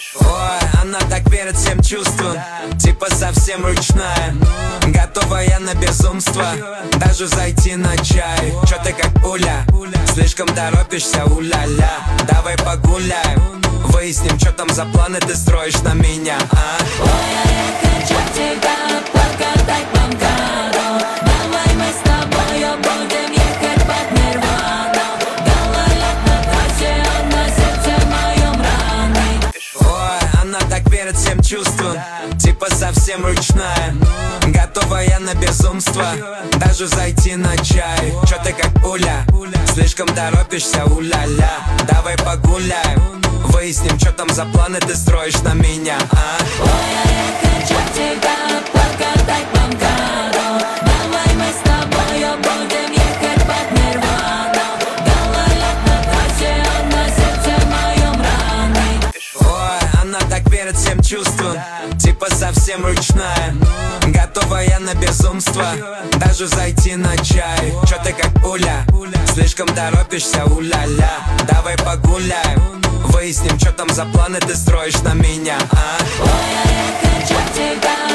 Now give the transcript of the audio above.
Ой, она так верит всем чувствам, типа совсем ручная. Готовая на безумство, даже зайти на чай. Чё ты как пуля, слишком торопишься, уля-ля. Давай погуляем, выясним, что там за планы ты строишь на меня, а? Ой, я хочу тебя покатать по МКАДу. Давай мы с тобою будем ехать под Нирвану. Гололед на трассе, на сердце моем раны. Ой, она так верит всем чувствам, типа совсем ручная. Готовая на безумство, даже зайти на чай. Чё ты как пуля, слишком торопишься, уля-ля. Давай погуляем, выясним, что там за планы ты строишь на меня, а? Ой, я хочу тебя покатать по МКАДу. Давай мы с тобою будем ехать под Нирвану. Гололед на трассе, на сердце моем раны. Ой, она так верит всем чувствам, типа совсем ручная. Готовая на безумство, даже зайти на чай. Чё ты как пуля, слишком торопишься, уля-ля. Давай погуляем, выясним, что там за планы ты строишь на меня, а? Ой, я хочу тебя